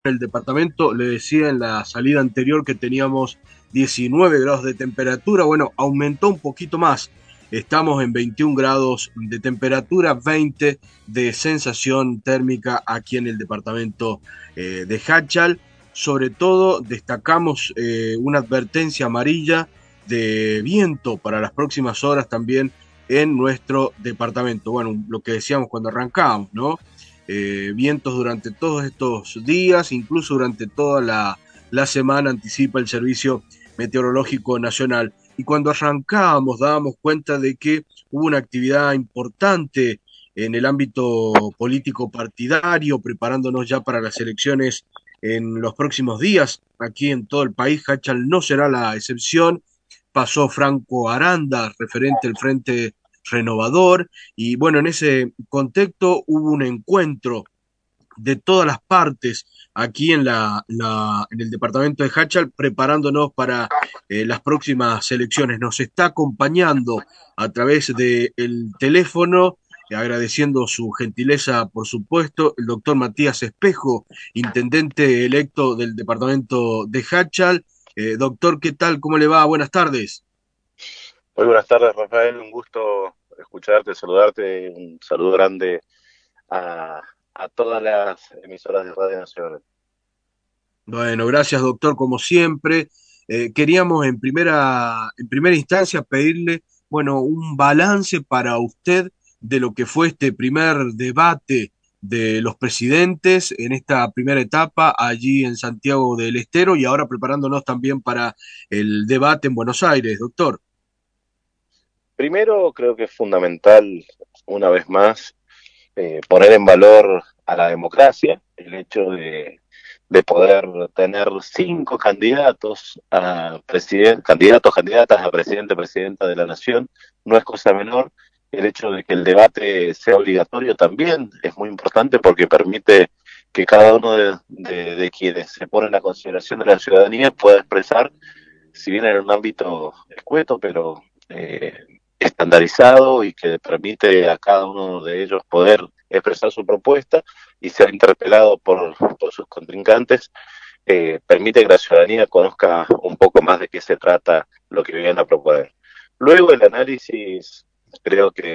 el departamento, le decía en la salida anterior que teníamos 19 grados de temperatura, bueno, aumentó un poquito más. Estamos en 21 grados de temperatura, 20 de sensación térmica aquí en el departamento de Hachal. Sobre todo destacamos una advertencia amarilla de viento para las próximas horas también en nuestro departamento. Bueno, lo que decíamos cuando arrancábamos, ¿no? Vientos durante todos estos días, incluso durante toda la semana, anticipa el Servicio Meteorológico Nacional. Y cuando arrancábamos dábamos cuenta de que hubo una actividad importante en el ámbito político partidario, preparándonos ya para las elecciones en los próximos días. Aquí en todo el país, Hachal no será la excepción. Pasó Franco Aranda, referente del Frente Renovador, y bueno, en ese contexto hubo un encuentro de todas las partes aquí en en el departamento de Hachal, preparándonos para las próximas elecciones. Nos está acompañando a través del teléfono, agradeciendo su gentileza, por supuesto, el doctor Matías Espejo, intendente electo del departamento de Hachal. Doctor, ¿qué tal? ¿Cómo le va? Buenas tardes. Muy buenas tardes, Rafael. Un gusto escucharte, saludarte. Un saludo grande a, a todas las emisoras de Radio Nacional. Bueno, gracias doctor, como siempre. Queríamos en primera instancia pedirle, bueno, un balance para usted de lo que fue este primer debate de los presidentes en esta primera etapa allí en Santiago del Estero y ahora preparándonos también para el debate en Buenos Aires, doctor. Primero, creo que es fundamental, una vez más, poner en valor a la democracia, el hecho de poder tener 5 candidatos a presidente, candidatos, candidatas a presidente, presidenta de la nación, no es cosa menor. El hecho de que el debate sea obligatorio también es muy importante porque permite que cada uno de quienes se ponen a consideración de la ciudadanía pueda expresar, si bien en un ámbito escueto, pero estandarizado y que permite a cada uno de ellos poder expresar su propuesta y ser interpelado por sus contrincantes, permite que la ciudadanía conozca un poco más de qué se trata lo que vienen a proponer. Luego el análisis, creo que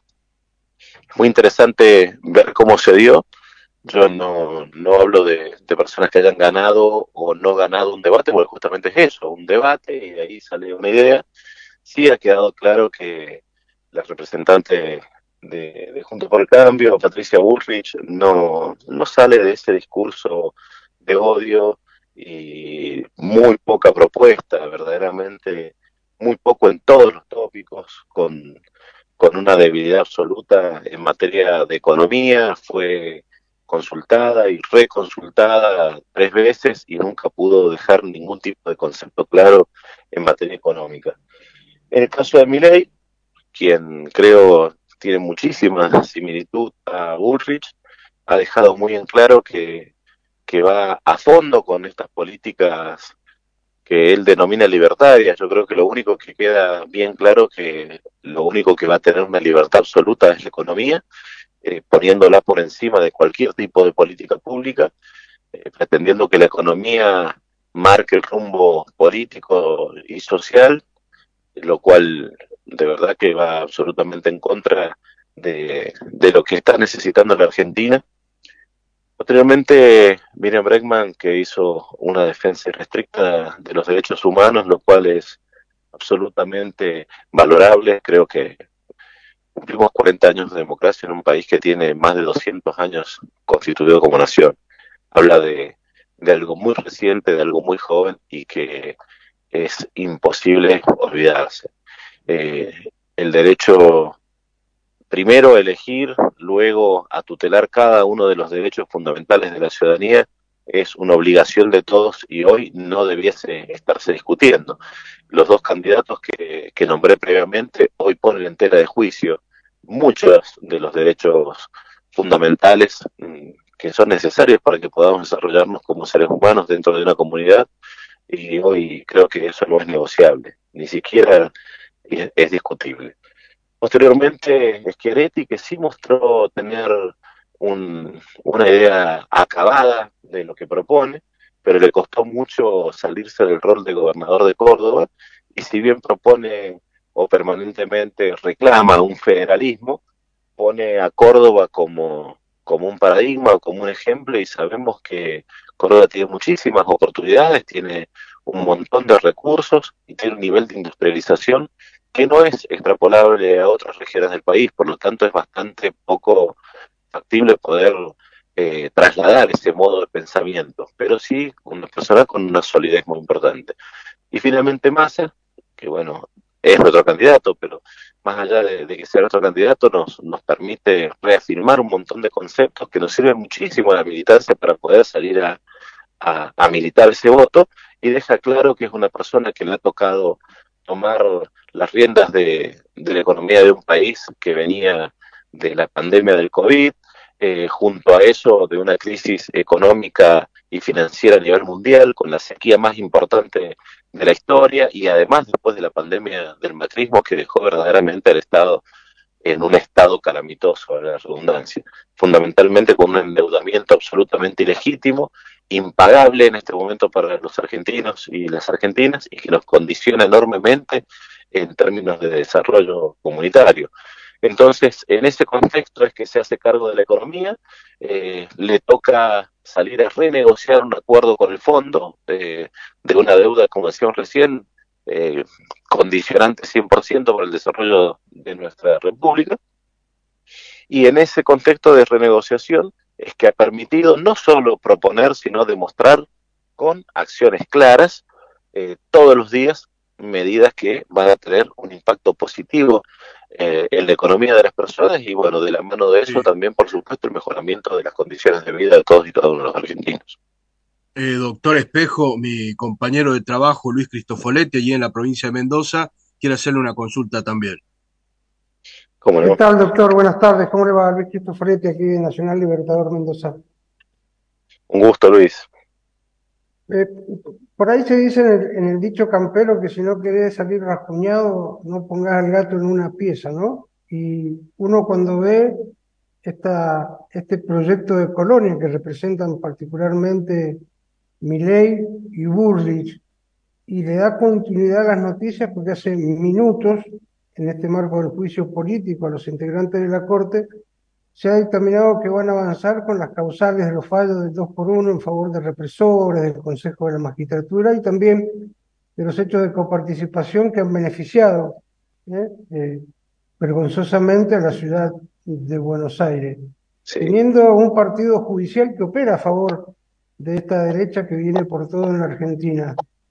muy interesante ver cómo se dio. Yo no hablo de personas que hayan ganado o no ganado un debate, porque justamente es eso, un debate y de ahí sale una idea. Sí ha quedado claro que la representante de Juntos por el Cambio, Patricia Bullrich, no sale de ese discurso de odio y muy poca propuesta, verdaderamente muy poco en todos los tópicos, con una debilidad absoluta en materia de economía. Fue consultada y reconsultada 3 veces y nunca pudo dejar ningún tipo de concepto claro en materia económica. En el caso de Milei, quien creo tiene muchísima similitud a Bullrich, ha dejado muy en claro que va a fondo con estas políticas que él denomina libertarias. Yo creo que lo único que queda bien claro que lo único que va a tener una libertad absoluta es la economía, poniéndola por encima de cualquier tipo de política pública, pretendiendo que la economía marque el rumbo político y social, lo cual de verdad que va absolutamente en contra de lo que está necesitando la Argentina. Posteriormente, Miriam Bregman, que hizo una defensa irrestricta de los derechos humanos, lo cual es absolutamente valorable. Creo que cumplimos 40 años de democracia en un país que tiene más de 200 años constituido como nación. Habla de algo muy reciente, de algo muy joven y que es imposible olvidarse. El derecho primero a elegir, luego a tutelar cada uno de los derechos fundamentales de la ciudadanía es una obligación de todos y hoy no debiese estarse discutiendo. Los dos candidatos que nombré previamente hoy ponen en tela de juicio muchos de los derechos fundamentales que son necesarios para que podamos desarrollarnos como seres humanos dentro de una comunidad, y hoy creo que eso no es negociable, ni siquiera es discutible. Posteriormente, Schiaretti, que sí mostró tener una idea acabada de lo que propone, pero le costó mucho salirse del rol de gobernador de Córdoba, y si bien propone o permanentemente reclama un federalismo, pone a Córdoba como un paradigma o como un ejemplo, y sabemos que Córdoba tiene muchísimas oportunidades, tiene un montón de recursos y tiene un nivel de industrialización que no es extrapolable a otras regiones del país, por lo tanto es bastante poco factible poder trasladar ese modo de pensamiento, pero sí una persona con una solidez muy importante. Y finalmente Massa, que bueno, es nuestro candidato, pero más allá de que sea nuestro candidato, nos permite reafirmar un montón de conceptos que nos sirven muchísimo a la militancia para poder salir a militar ese voto, y deja claro que es una persona que le ha tocado tomar las riendas de la economía de un país que venía de la pandemia del COVID, junto a eso de una crisis económica y financiera a nivel mundial, con la sequía más importante de la historia, y además después de la pandemia del macrismo, que dejó verdaderamente al Estado en un estado calamitoso, a la redundancia, fundamentalmente con un endeudamiento absolutamente ilegítimo, impagable en este momento para los argentinos y las argentinas, y que nos condiciona enormemente en términos de desarrollo comunitario. Entonces, en ese contexto es que se hace cargo de la economía, le toca salir a renegociar un acuerdo con el fondo de una deuda, como decíamos recién, eh, condicionante 100% por el desarrollo de nuestra república, y en ese contexto de renegociación es que ha permitido no solo proponer, sino demostrar con acciones claras todos los días medidas que van a tener un impacto positivo en la economía de las personas, y bueno, de la mano de eso Sí. también, por supuesto, el mejoramiento de las condiciones de vida de todos y cada uno de los argentinos. Doctor Espejo, mi compañero de trabajo Luis Cristofoletti, allí en la provincia de Mendoza, quiere hacerle una consulta también. ¿Cómo ¿Qué no? tal, doctor? Buenas tardes. ¿Cómo le va? Luis Cristoforetti, aquí de Nacional Libertador Mendoza. Un gusto, Luis. Eh, por ahí se dice en el dicho campero que si no querés salir rasguñado, no pongas al gato en una pieza, ¿no? Y uno cuando ve este proyecto de colonia que representan particularmente Milei y Bullrich, y le da continuidad a las noticias porque hace minutos, en este marco del juicio político a los integrantes de la Corte, se ha dictaminado que van a avanzar con las causales de los fallos del 2 por 1 en favor de represores, del Consejo de la Magistratura y también de los hechos de coparticipación que han beneficiado ¿eh? Eh, vergonzosamente a la ciudad de Buenos Aires, Sí. teniendo un partido judicial que opera a favor de esta derecha que viene por todo en la Argentina.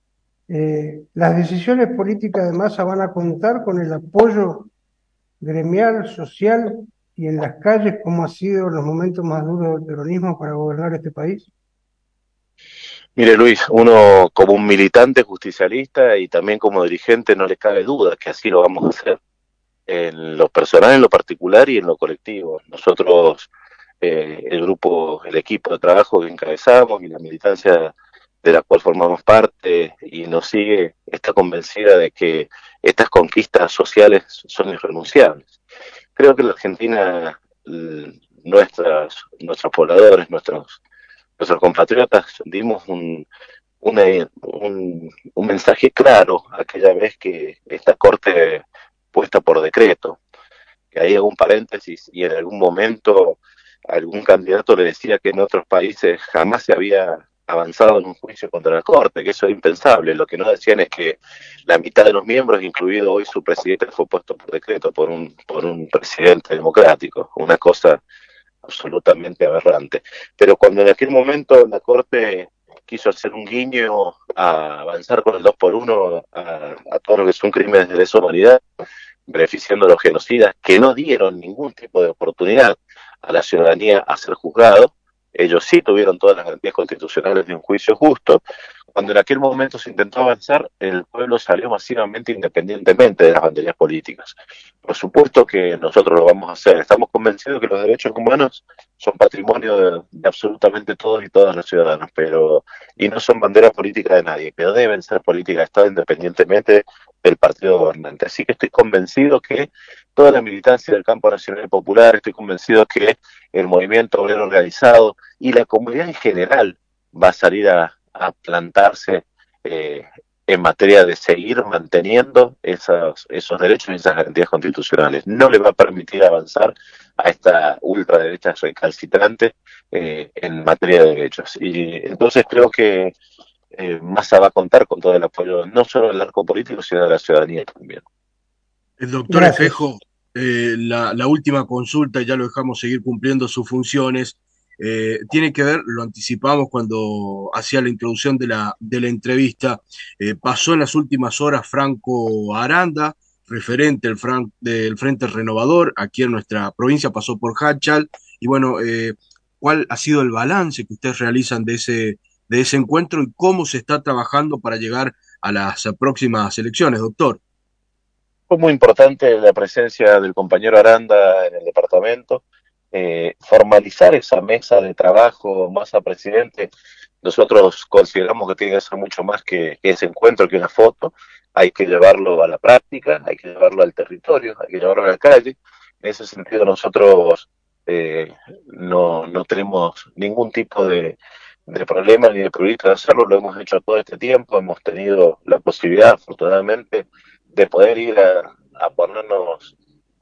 Las decisiones políticas de masa van a contar con el apoyo gremial, social y en las calles, como ha sido en los momentos más duros del peronismo para gobernar este país. Mire, Luis, uno como un militante justicialista y también como dirigente no le cabe duda que así lo vamos a hacer, en lo personal, en lo particular y en lo colectivo. Nosotros, el grupo, el equipo de trabajo que encabezamos y la militancia de la cual formamos parte y nos sigue, está convencida de que estas conquistas sociales son irrenunciables. Creo que en la Argentina, nuestros pobladores, nuestros compatriotas, dimos una, un mensaje claro aquella vez que esta Corte puesta por decreto, que hay algún paréntesis y en algún momento algún candidato le decía que en otros países jamás se había avanzado en un juicio contra la Corte, que eso es impensable. Lo que no decían es que la mitad de los miembros, incluido hoy su presidente, fue puesto por decreto por un presidente democrático, una cosa absolutamente aberrante. Pero cuando en aquel momento la Corte quiso hacer un guiño a avanzar con el 2 por 1 a todo lo que son crímenes de lesa humanidad, beneficiando a los genocidas que no dieron ningún tipo de oportunidad a la ciudadanía a ser juzgado, ellos sí tuvieron todas las garantías constitucionales de un juicio justo. Cuando en aquel momento se intentó avanzar, el pueblo salió masivamente independientemente de las banderas políticas. Por supuesto que nosotros lo vamos a hacer. Estamos convencidos que los derechos humanos son patrimonio de absolutamente todos y todas los ciudadanos, pero y no son bandera política de nadie, pero deben ser política de Estado independientemente del partido gobernante. Así que estoy convencido que toda la militancia del campo nacional y popular, estoy convencido que el movimiento obrero organizado y la comunidad en general va a salir a plantarse en materia de seguir manteniendo esos derechos y esas garantías constitucionales. No le va a permitir avanzar a esta ultraderecha recalcitrante en materia de derechos. Y entonces creo que Massa va a contar con todo el apoyo, no solo del arco político, sino de la ciudadanía también. El doctor Gracias. Espejo, la última consulta, y ya lo dejamos seguir cumpliendo sus funciones, tiene que ver, lo anticipamos cuando hacía la introducción de la entrevista, pasó en las últimas horas Franco Aranda, referente del Frente Renovador, aquí en nuestra provincia, pasó por Hachal, y bueno, ¿cuál ha sido el balance que ustedes realizan de ese encuentro y cómo se está trabajando para llegar a las próximas elecciones, doctor? Fue muy importante la presencia del compañero Aranda en el departamento, formalizar esa mesa de trabajo Massa presidente. Nosotros consideramos que tiene que ser mucho más que ese encuentro, que una foto. Hay que llevarlo a la práctica, hay que llevarlo al territorio, hay que llevarlo a la calle. En ese sentido nosotros no tenemos ningún tipo de problema ni de prurito de hacerlo, lo hemos hecho todo este tiempo, hemos tenido la posibilidad, afortunadamente, de poder ir a ponernos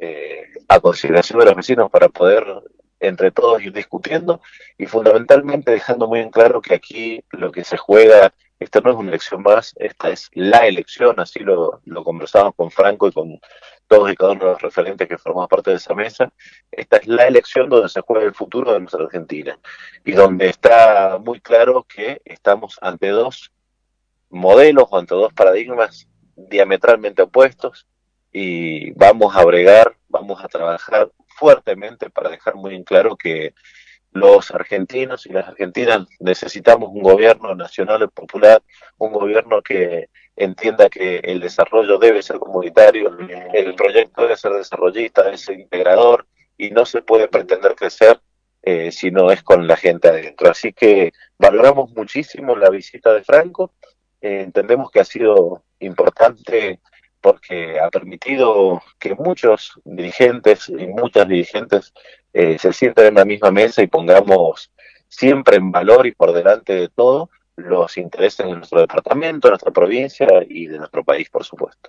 a consideración de los vecinos para poder entre todos ir discutiendo y fundamentalmente dejando muy en claro que aquí lo que se juega, esta no es una elección más, esta es la elección, así lo conversamos con Franco y con todos y cada uno de los referentes que formamos parte de esa mesa, esta es la elección donde se juega el futuro de nuestra Argentina y donde está muy claro que estamos ante dos modelos o ante dos paradigmas diametralmente opuestos y vamos a bregar, vamos a trabajar fuertemente para dejar muy en claro que los argentinos y las argentinas necesitamos un gobierno nacional y popular, un gobierno que entienda que el desarrollo debe ser comunitario, el proyecto debe ser desarrollista, debe ser integrador y no se puede pretender crecer si no es con la gente adentro. Así que valoramos muchísimo la visita de Franco, entendemos que ha sido importante porque ha permitido que muchos dirigentes y muchas dirigentes se sienten en la misma mesa y pongamos siempre en valor y por delante de todo los intereses de nuestro departamento, de nuestra provincia y de nuestro país, por supuesto.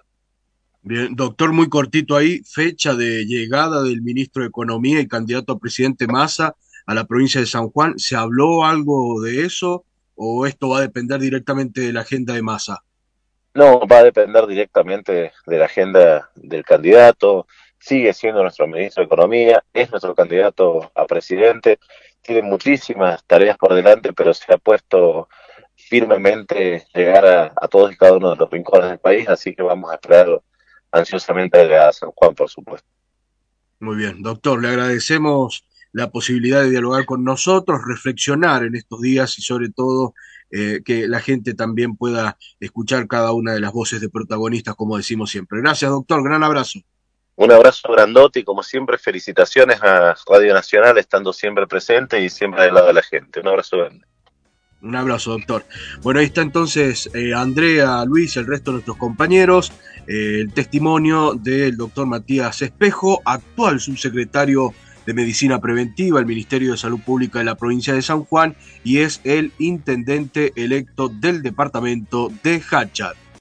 Bien, doctor, muy cortito ahí, fecha de llegada del ministro de Economía y candidato a presidente Massa a la provincia de San Juan. ¿Se habló algo de eso o esto va a depender directamente de la agenda de Massa? No, va a depender directamente de la agenda del candidato, sigue siendo nuestro ministro de Economía, es nuestro candidato a presidente, tiene muchísimas tareas por delante, pero se ha puesto firmemente llegar a todos y cada uno de los rincones del país, así que vamos a esperar ansiosamente a San Juan, por supuesto. Muy bien, doctor, le agradecemos la posibilidad de dialogar con nosotros, reflexionar en estos días y sobre todo que la gente también pueda escuchar cada una de las voces de protagonistas, como decimos siempre. Gracias, doctor, gran abrazo. Un abrazo grandote y como siempre felicitaciones a Radio Nacional estando siempre presente y siempre del lado de la gente. Un abrazo grande. Un abrazo, doctor. Bueno, ahí está entonces Andrea, Luis, el resto de nuestros compañeros, el testimonio del doctor Matías Espejo, actual subsecretario de Medicina Preventiva, el Ministerio de Salud Pública de la provincia de San Juan, y es el intendente electo del departamento de Hachal.